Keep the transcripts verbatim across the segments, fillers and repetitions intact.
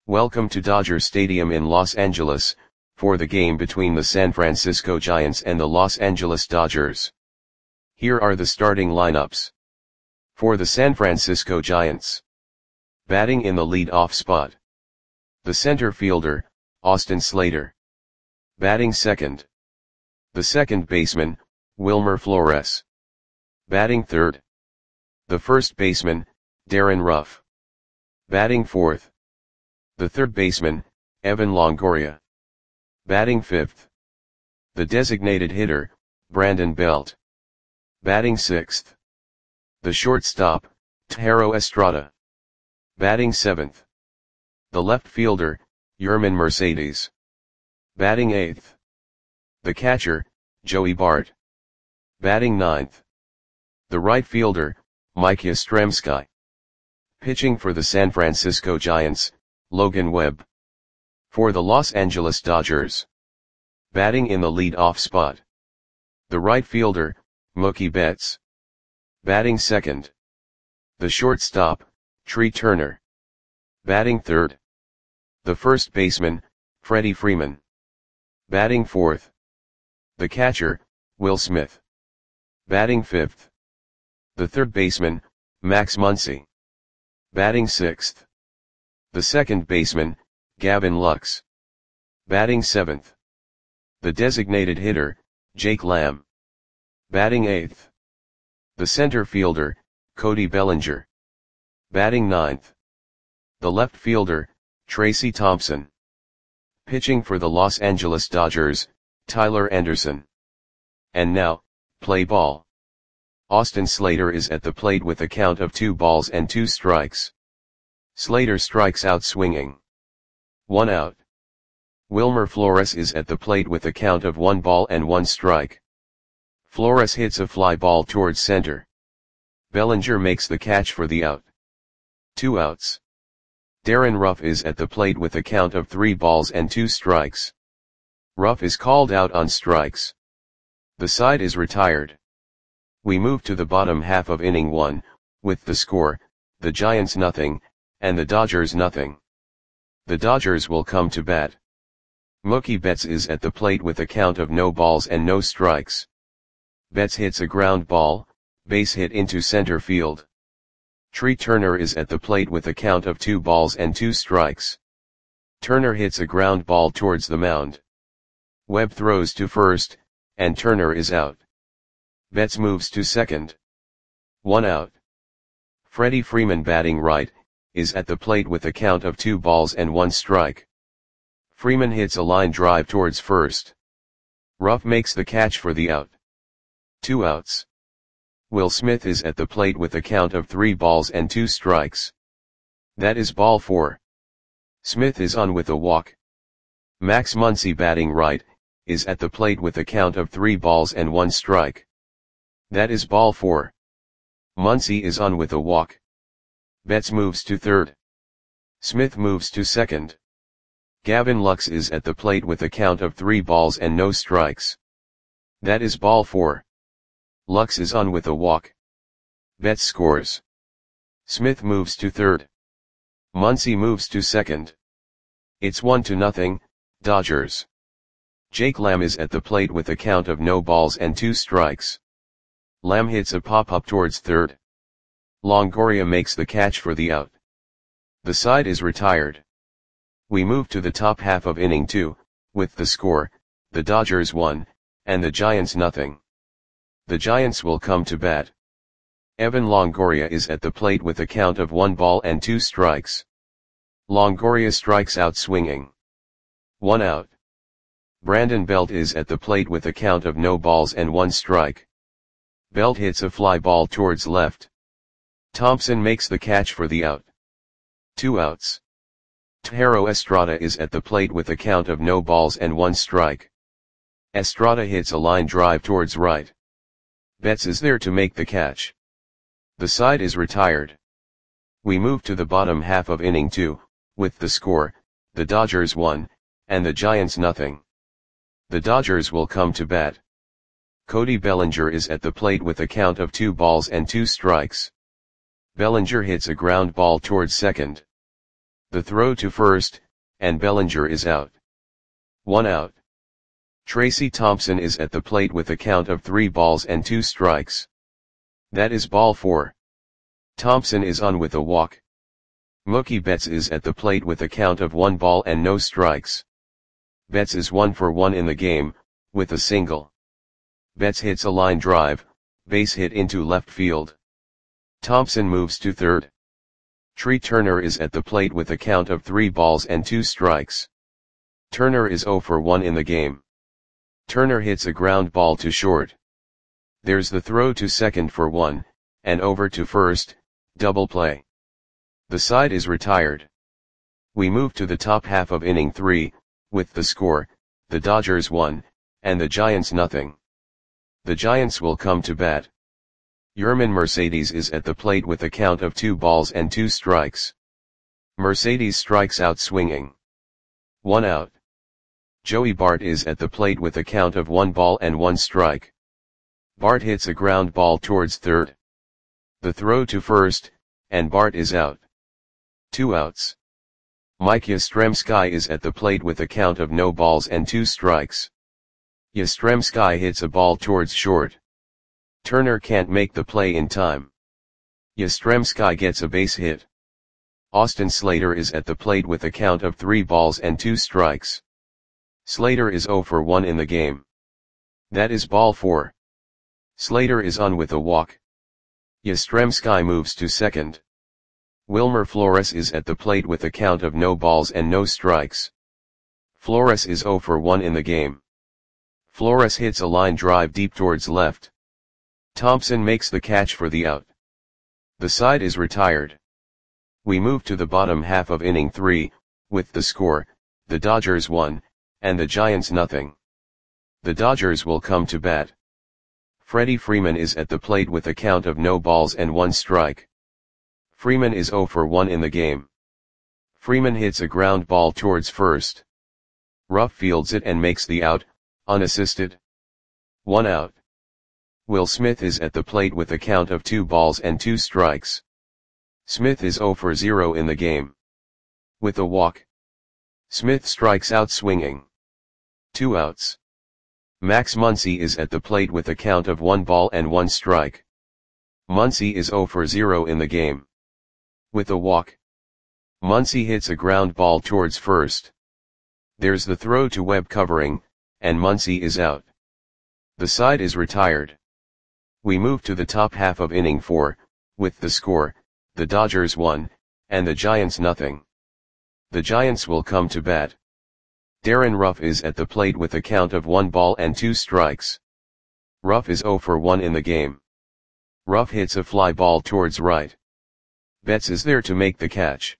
Welcome to Dodger Stadium in Los Angeles, for the game between the San Francisco Giants and the Los Angeles Dodgers. Here are the starting lineups. For the San Francisco Giants. Batting in the lead-off spot. The center fielder, Austin Slater. Batting second. The second baseman, Wilmer Flores. Batting third. The first baseman, Darin Ruf. Batting fourth. The third baseman, Evan Longoria. Batting fifth. The designated hitter, Brandon Belt. Batting sixth. The shortstop, Thairo Estrada. Batting seventh. The left fielder, Yermin Mercedes. Batting eighth. The catcher, Joey Bart. Batting ninth. The right fielder, Mike Yastrzemski. Pitching for the San Francisco Giants, Logan Webb. For the Los Angeles Dodgers. Batting in the lead-off spot. The right fielder, Mookie Betts. Batting second. The shortstop, Trea Turner. Batting third. The first baseman, Freddie Freeman. Batting fourth. The catcher, Will Smith. Batting fifth. The third baseman, Max Muncy. Batting sixth. The second baseman, Gavin Lux. Batting seventh. The designated hitter, Jake Lamb. Batting eighth. The center fielder, Cody Bellinger. Batting ninth. The left fielder, Tracy Thompson. Pitching for the Los Angeles Dodgers, Tyler Anderson. And now, play ball. Austin Slater is at the plate with a count of two balls and two strikes. Slater strikes out swinging. One out. Wilmer Flores is at the plate with a count of one ball and one strike. Flores hits a fly ball towards center. Bellinger makes the catch for the out. Two outs. Darin Ruf is at the plate with a count of three balls and two strikes. Ruf is called out on strikes. The side is retired. We move to the bottom half of inning one, with the score, the Giants nothing, and the Dodgers nothing. The Dodgers will come to bat. Mookie Betts is at the plate with a count of no balls and no strikes. Betts hits a ground ball, base hit into center field. Trea Turner is at the plate with a count of two balls and two strikes. Turner hits a ground ball towards the mound. Webb throws to first, and Turner is out. Betts moves to second. One out. Freddie Freeman, batting right, is at the plate with a count of two balls and one strike. Freeman hits a line drive towards first. Ruf makes the catch for the out. Two outs. Will Smith is at the plate with a count of three balls and two strikes. That is ball four. Smith is on with a walk. Max Muncy, batting right, is at the plate with a count of three balls and one strike. That is ball four. Muncy is on with a walk. Betts moves to third. Smith moves to second. Gavin Lux is at the plate with a count of three balls and no strikes. That is ball four. Lux is on with a walk. Betts scores. Smith moves to third. Muncy moves to second. It's one to nothing, Dodgers. Jake Lamb is at the plate with a count of no balls and two strikes. Lamb hits a pop-up towards third. Longoria makes the catch for the out. The side is retired. We move to the top half of inning two, with the score, the Dodgers one, and the Giants nothing. The Giants will come to bat. Evan Longoria is at the plate with a count of one ball and two strikes. Longoria strikes out swinging. One out. Brandon Belt is at the plate with a count of no balls and one strike. Belt hits a fly ball towards left. Thompson makes the catch for the out. Two outs. Thairo Estrada is at the plate with a count of no balls and one strike. Estrada hits a line drive towards right. Betts is there to make the catch. The side is retired. We move to the bottom half of inning two, with the score, the Dodgers one, and the Giants nothing. The Dodgers will come to bat. Cody Bellinger is at the plate with a count of two balls and two strikes. Bellinger hits a ground ball towards second. The throw to first, and Bellinger is out. One out. Tracy Thompson is at the plate with a count of three balls and two strikes. That is ball four. Thompson is on with a walk. Mookie Betts is at the plate with a count of one ball and no strikes. Betts is one for one in the game, with a single. Betts hits a line drive, base hit into left field. Thompson moves to third. Tree Turner is at the plate with a count of three balls and two strikes. Turner is zero for one in the game. Turner hits a ground ball to short. There's the throw to second for one, and over to first, double play. The side is retired. We move to the top half of inning three, with the score, the Dodgers one, and the Giants nothing. The Giants will come to bat. Yermin Mercedes is at the plate with a count of two balls and two strikes. Mercedes strikes out swinging. One out. Joey Bart is at the plate with a count of one ball and one strike. Bart hits a ground ball towards third. The throw to first, and Bart is out. Two outs. Mike Yastrzemski is at the plate with a count of no balls and two strikes. Yastrzemski hits a ball towards short. Turner can't make the play in time. Yastrzemski gets a base hit. Austin Slater is at the plate with a count of three balls and two strikes. Slater is zero for one in the game. That is ball four. Slater is on with a walk. Yastrzemski moves to second. Wilmer Flores is at the plate with a count of no balls and no strikes. Flores is zero for one in the game. Flores hits a line drive deep towards left. Thompson makes the catch for the out. The side is retired. We move to the bottom half of inning three, with the score, the Dodgers one, and the Giants nothing. The Dodgers will come to bat. Freddie Freeman is at the plate with a count of no balls and one strike. Freeman is zero for one in the game. Freeman hits a ground ball towards first. Ruff fields it and makes the out, unassisted. One out. Will Smith is at the plate with a count of two balls and two strikes. Smith is zero for zero in the game. With a walk. Smith strikes out swinging. Two outs. Max Muncy is at the plate with a count of one ball and one strike. Muncy is zero for zero in the game. With a walk. Muncy hits a ground ball towards first. There's the throw to Webb covering, and Muncy is out. The side is retired. We move to the top half of inning four, with the score, the Dodgers one, and the Giants nothing. The Giants will come to bat. Darren Ruff is at the plate with a count of one ball and two strikes. Ruff is zero for one in the game. Ruff hits a fly ball towards right. Betts is there to make the catch.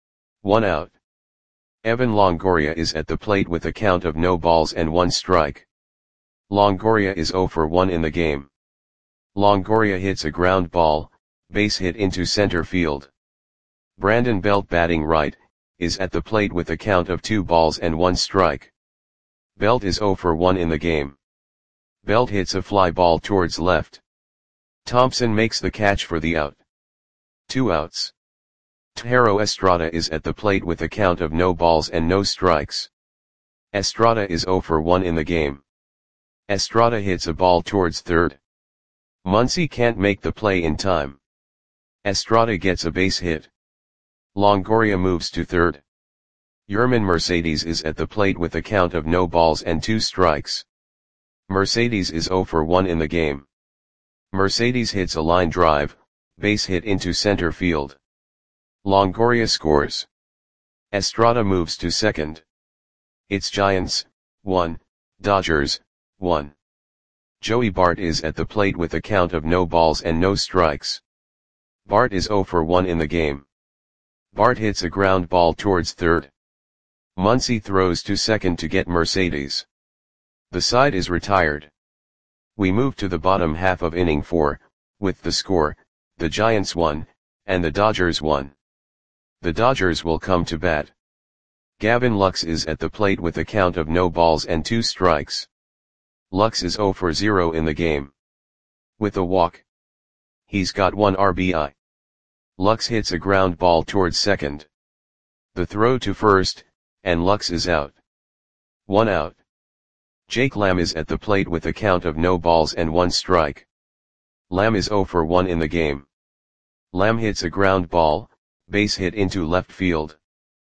One out. Evan Longoria is at the plate with a count of no balls and one strike. Longoria is zero for one in the game. Longoria hits a ground ball, base hit into center field. Brandon Belt, batting right, is at the plate with a count of two balls and one strike. Belt is zero for one in the game. Belt hits a fly ball towards left. Thompson makes the catch for the out. Two outs. Thairo Estrada is at the plate with a count of no balls and no strikes. Estrada is zero for one in the game. Estrada hits a ball towards third. Muncy can't make the play in time. Estrada gets a base hit. Longoria moves to third. Yermin Mercedes is at the plate with a count of no balls and two strikes. Mercedes is zero for one in the game. Mercedes hits a line drive, base hit into center field. Longoria scores. Estrada moves to second. It's Giants, one, Dodgers, one. Joey Bart is at the plate with a count of no balls and no strikes. Bart is zero for one in the game. Bart hits a ground ball towards third. Muncy throws to second to get Mercedes. The side is retired. We move to the bottom half of inning four, with the score, the Giants one, and the Dodgers one. The Dodgers will come to bat. Gavin Lux is at the plate with a count of no balls and two strikes. Lux is zero for zero in the game. With a walk. He's got one R B I. Lux hits a ground ball towards second. The throw to first, and Lux is out. One out. Jake Lamb is at the plate with a count of no balls and one strike. Lamb is zero for one in the game. Lamb hits a ground ball, base hit into left field.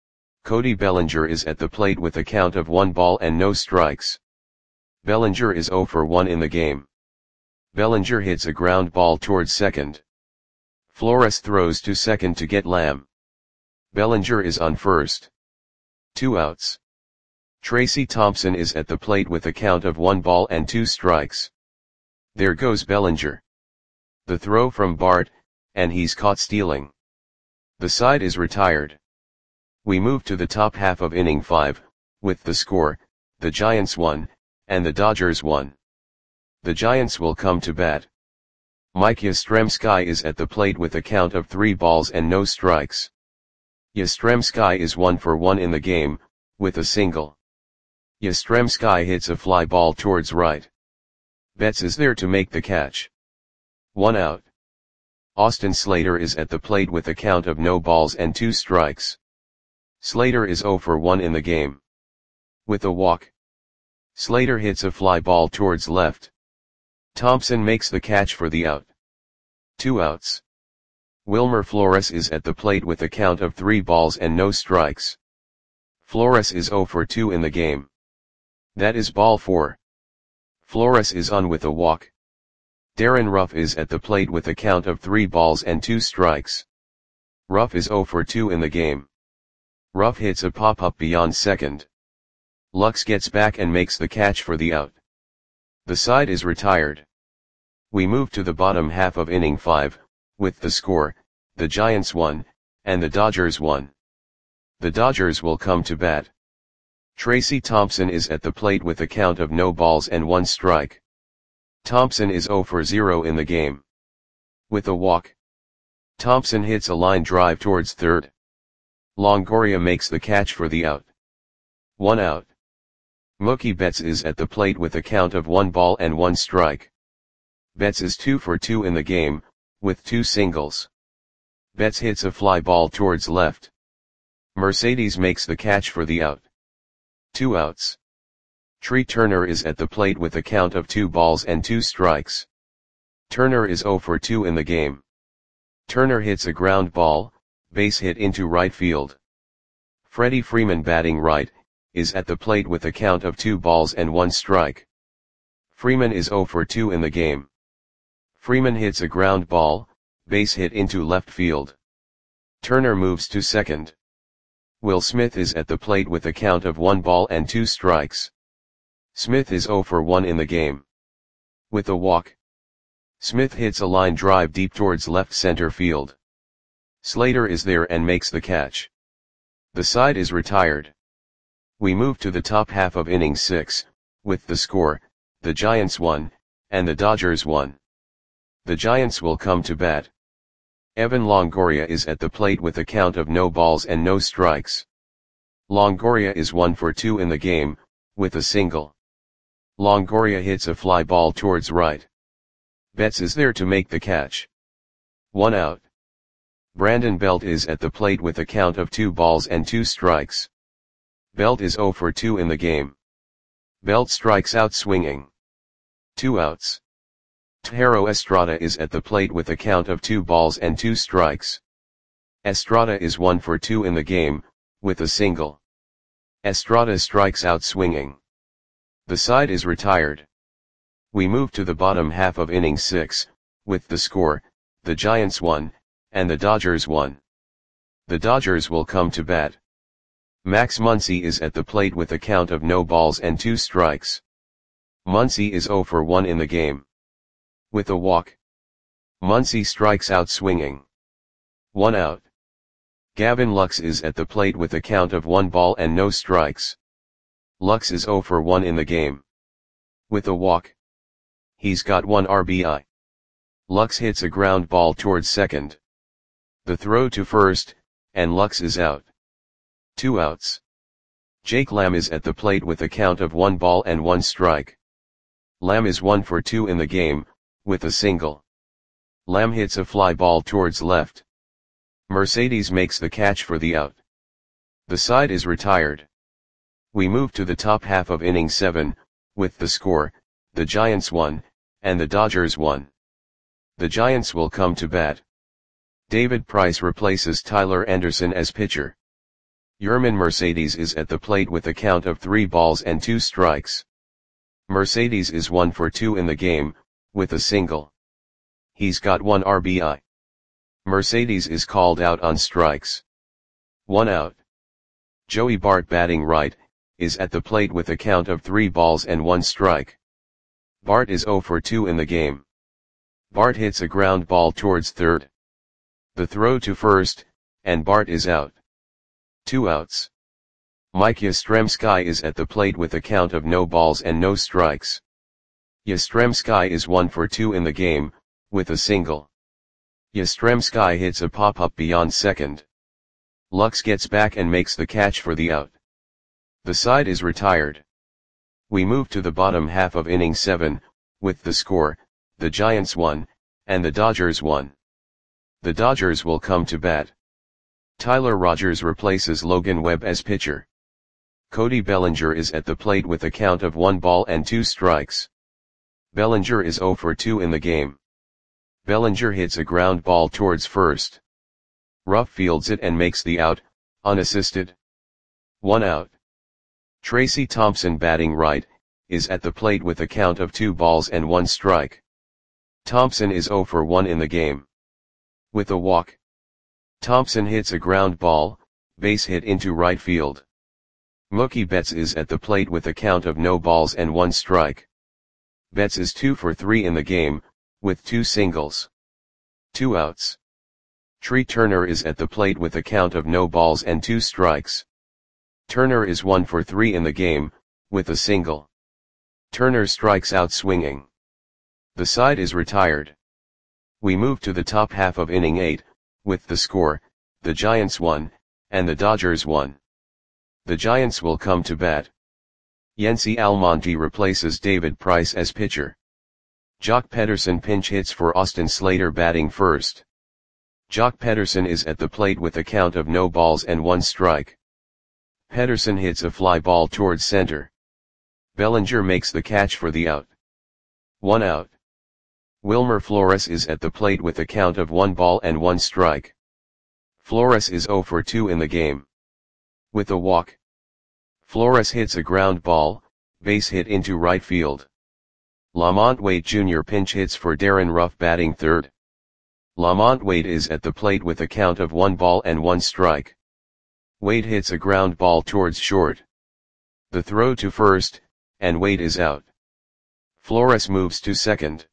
Cody Bellinger is at the plate with a count of one ball and no strikes. Bellinger is zero for one in the game. Bellinger hits a ground ball towards second. Flores throws to second to get Lamb. Bellinger is on first. Two outs. Tracy Thompson is at the plate with a count of one ball and two strikes. There goes Bellinger. The throw from Bart, and he's caught stealing. The side is retired. We move to the top half of inning five, with the score, the Giants won, and the Dodgers won. The Giants will come to bat. Mike Yastrzemski is at the plate with a count of three balls and no strikes. Yastrzemski is one for one in the game, with a single. Yastrzemski hits a fly ball towards right. Betts is there to make the catch. One out. Austin Slater is at the plate with a count of no balls and two strikes. Slater is zero for one in the game. With a walk. Slater hits a fly ball towards left. Thompson makes the catch for the out. Two outs. Wilmer Flores is at the plate with a count of three balls and no strikes. Flores is zero for two in the game. That is ball four. Flores is on with a walk. Darren Ruff is at the plate with a count of three balls and two strikes. Ruff is zero for two in the game. Ruff hits a pop-up beyond second. Lux gets back and makes the catch for the out. The side is retired. We move to the bottom half of inning five, with the score, the Giants won, and the Dodgers won. The Dodgers will come to bat. Tracy Thompson is at the plate with a count of no balls and one strike. Thompson is zero for zero in the game. With a walk. Thompson hits a line drive towards third. Longoria makes the catch for the out. One out. Mookie Betts is at the plate with a count of one ball and one strike. Betts is two for two in the game, with two singles. Betts hits a fly ball towards left. Mercedes makes the catch for the out. Two outs. Tree Turner is at the plate with a count of two balls and two strikes. Turner is zero for two in the game. Turner hits a ground ball, base hit into right field. Freddie Freeman, batting right, is at the plate with a count of two balls and one strike. Freeman is zero for two in the game. Freeman hits a ground ball, base hit into left field. Turner moves to second. Will Smith is at the plate with a count of one ball and two strikes. Smith is zero for one in the game. With a walk. Smith hits a line drive deep towards left center field. Slater is there and makes the catch. The side is retired. We move to the top half of inning six, with the score, the Giants won, and the Dodgers won. The Giants will come to bat. Evan Longoria is at the plate with a count of no balls and no strikes. Longoria is one for two in the game, with a single. Longoria hits a fly ball towards right. Betts is there to make the catch. One out. Brandon Belt is at the plate with a count of two balls and two strikes. Belt is zero for two in the game. Belt strikes out swinging. Two outs. Thairo Estrada is at the plate with a count of two balls and two strikes. Estrada is one for two in the game, with a single. Estrada strikes out swinging. The side is retired. We move to the bottom half of inning six, with the score, the Giants won, and the Dodgers won. The Dodgers will come to bat. Max Muncy is at the plate with a count of no balls and two strikes. Muncy is zero for one in the game. With a walk. Muncy strikes out swinging. One out. Gavin Lux is at the plate with a count of one ball and no strikes. Lux is zero for one in the game. With a walk. He's got one R B I. Lux hits a ground ball towards second. The throw to first, and Lux is out. Two outs. Jake Lamb is at the plate with a count of one ball and one strike. Lamb is one for two in the game, with a single. Lamb hits a fly ball towards left. Mercedes makes the catch for the out. The side is retired. We move to the top half of inning seven, with the score, the Giants won, and the Dodgers won. The Giants will come to bat. David Price replaces Tyler Anderson as pitcher. Yermin Mercedes is at the plate with a count of three balls and two strikes. Mercedes is one for two in the game, with a single. He's got one R B I. Mercedes is called out on strikes. One out. Joey Bart, batting right, is at the plate with a count of three balls and one strike. Bart is zero for two in the game. Bart hits a ground ball towards third. The throw to first, and Bart is out. Two outs. Mike Yastrzemski is at the plate with a count of no balls and no strikes. Yastrzemski is one for two in the game, with a single. Yastrzemski hits a pop-up beyond second. Lux gets back and makes the catch for the out. The side is retired. We move to the bottom half of inning seven, with the score, the Giants won, and the Dodgers won. The Dodgers will come to bat. Tyler Rogers replaces Logan Webb as pitcher. Cody Bellinger is at the plate with a count of one ball and two strikes. Bellinger is zero for two in the game. Bellinger hits a ground ball towards first. Ruff fields it and makes the out, unassisted. One out. Tracy Thompson, batting right, is at the plate with a count of two balls and one strike. Thompson is zero for one in the game. With a walk. Thompson hits a ground ball, base hit into right field. Mookie Betts is at the plate with a count of no balls and one strike. Betts is two for three in the game, with two singles. Two outs. Tree Turner is at the plate with a count of no balls and two strikes. Turner is one for three in the game, with a single. Turner strikes out swinging. The side is retired. We move to the top half of inning eight, with the score, the Giants won, and the Dodgers won. The Giants will come to bat. Yency Almonte replaces David Price as pitcher. Jock Pederson pinch hits for Austin Slater, batting first. Jock Pederson is at the plate with a count of no balls and one strike. Pederson hits a fly ball towards center. Bellinger makes the catch for the out. One out. Wilmer Flores is at the plate with a count of one ball and one strike. Flores is zero for two in the game. With a walk. Flores hits a ground ball, base hit into right field. Lamont Wade Junior pinch hits for Darren Ruff, batting third. Lamont Wade is at the plate with a count of one ball and one strike. Wade hits a ground ball towards short. The throw to first, and Wade is out. Flores moves to second.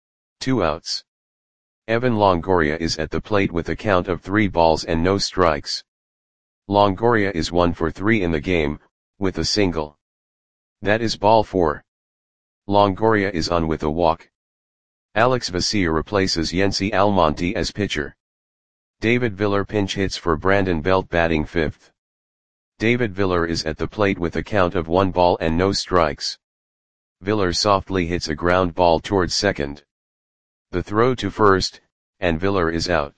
Two outs. Evan Longoria is at the plate with a count of three balls and no strikes. Longoria is one for three in the game, with a single. That is ball four. Longoria is on with a walk. Alex Vesia replaces Yency Almonte as pitcher. David Viller pinch hits for Brandon Belt, batting fifth. David Viller is at the plate with a count of one ball and no strikes. Viller softly hits a ground ball towards second. The throw to first, and Viller is out.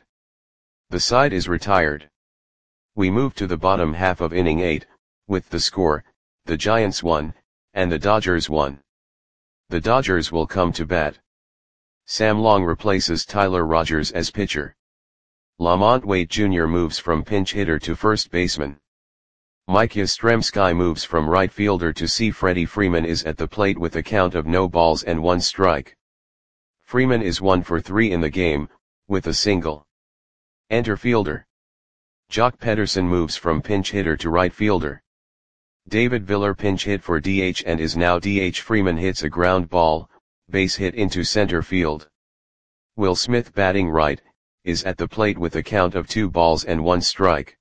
The side is retired. We move to the bottom half of inning eight, with the score, the Giants won, and the Dodgers won. The Dodgers will come to bat. Sam Long replaces Tyler Rogers as pitcher. Lamont Wade Junior moves from pinch hitter to first baseman. Mike Yastrzemski moves from right fielder to C. Freddie Freeman is at the plate with a count of no balls and one strike. Freeman is one for three in the game, with a single. Enter fielder. Jock Pederson moves from pinch hitter to right fielder. David Viller pinch hit for D H and is now D H. Freeman hits a ground ball, base hit into center field. Will Smith, batting right, is at the plate with a count of two balls and one strike.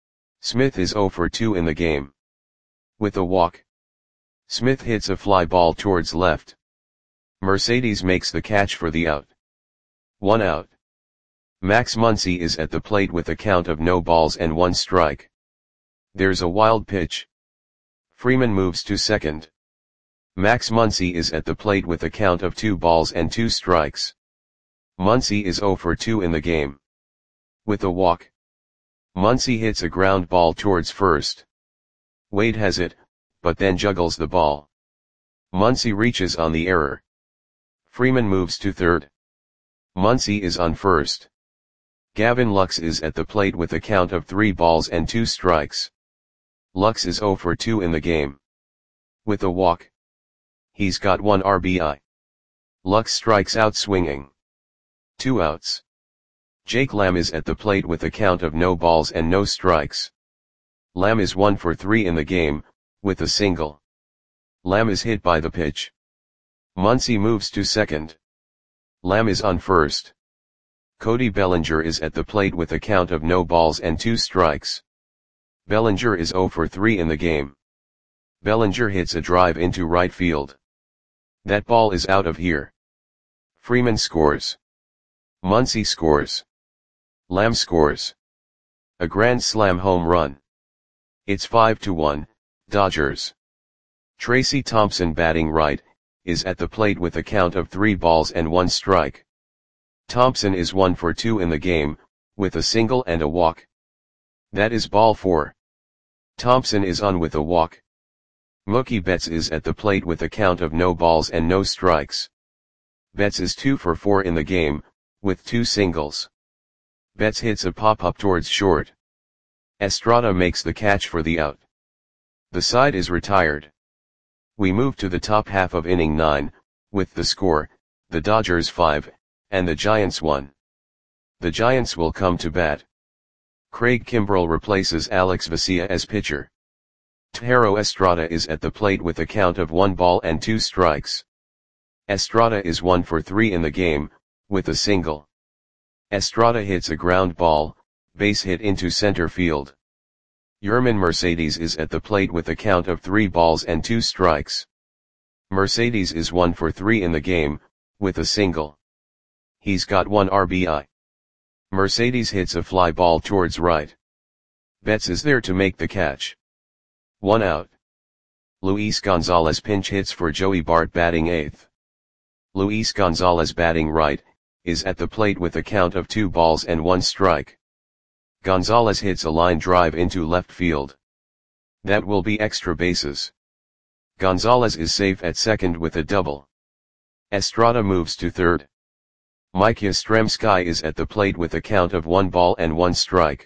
Smith is zero for two in the game. With a walk. Smith hits a fly ball towards left. Mercedes makes the catch for the out. One out. Max Muncy is at the plate with a count of no balls and one strike. There's a wild pitch. Freeman moves to second. Max Muncy is at the plate with a count of two balls and two strikes. Muncy is zero for two in the game. With a walk. Muncy hits a ground ball towards first. Wade has it, but then juggles the ball. Muncy reaches on the error. Freeman moves to third. Muncy is on first. Gavin Lux is at the plate with a count of three balls and two strikes. Lux is zero for two in the game. With a walk. He's got one R B I. Lux strikes out swinging. Two outs. Jake Lamb is at the plate with a count of no balls and no strikes. Lamb is one for three in the game, with a single. Lamb is hit by the pitch. Muncy moves to second. Lamb is on first. Cody Bellinger is at the plate with a count of no balls and two strikes. Bellinger is zero for three in the game. Bellinger hits a drive into right field. That ball is out of here. Freeman scores. Muncy scores. Lamb scores. A grand slam home run. It's five to one, Dodgers. Tracy Thompson, batting right, is at the plate with a count of three balls and one strike. Thompson is one for two in the game, with a single and a walk. That is ball four. Thompson is on with a walk. Mookie Betts is at the plate with a count of no balls and no strikes. Betts is two for four in the game, with two singles. Betts hits a pop-up towards short. Estrada makes the catch for the out. The side is retired. We move to the top half of inning nine, with the score, the Dodgers five, and the Giants one. The Giants will come to bat. Craig Kimbrell replaces Alex Vesia as pitcher. Thairo Estrada is at the plate with a count of one ball and two strikes. Estrada is one for three in the game, with a single. Estrada hits a ground ball, base hit into center field. Yerman Mercedes is at the plate with a count of three balls and two strikes. Mercedes is one for three in the game, with a single. He's got one R B I. Mercedes hits a fly ball towards right. Betts is there to make the catch. One out. Luis Gonzalez pinch hits for Joey Bart, batting eighth. Luis Gonzalez, batting right, is at the plate with a count of two balls and one strike. Gonzalez hits a line drive into left field. That will be extra bases. Gonzalez is safe at second with a double. Estrada moves to third. Mike Yastrzemski is at the plate with a count of one ball and one strike.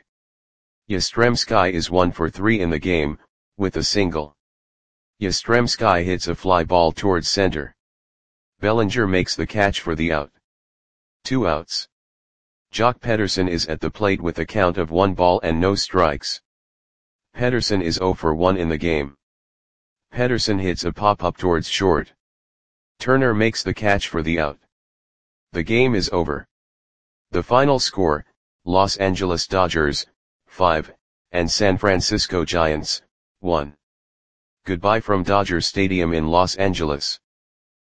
Yastrzemski is one for three in the game, with a single. Yastrzemski hits a fly ball towards center. Bellinger makes the catch for the out. Two outs. Jock Pederson is at the plate with a count of one ball and no strikes. Pederson is zero for one in the game. Pederson hits a pop-up towards short. Turner makes the catch for the out. The game is over. The final score, Los Angeles Dodgers, five, and San Francisco Giants, one. Goodbye from Dodger Stadium in Los Angeles.